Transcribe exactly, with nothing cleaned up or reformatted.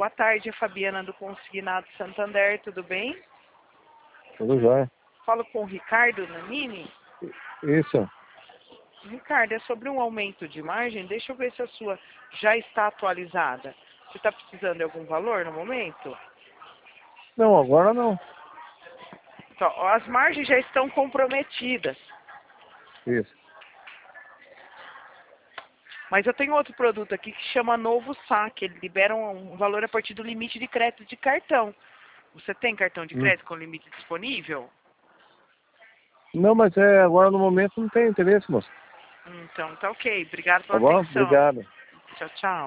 boa tarde, é Fabiana do Consignado Santander, tudo bem? Tudo jóia. Falo com o Ricardo Nanini. Isso. Ricardo, é sobre um aumento de margem, deixa eu ver se a sua já está atualizada. Você está precisando de algum valor no momento? Não, agora não. Então, as margens já estão comprometidas. Isso. Mas eu tenho outro produto aqui que chama Novo Saque. Ele libera um, um valor a partir do limite de crédito de cartão. Você tem cartão de Hum. crédito com limite disponível? Não, mas é, agora no momento não tem interesse, moço. Então, tá ok. Obrigado Tá pela bom? atenção. Obrigado. Tchau, tchau.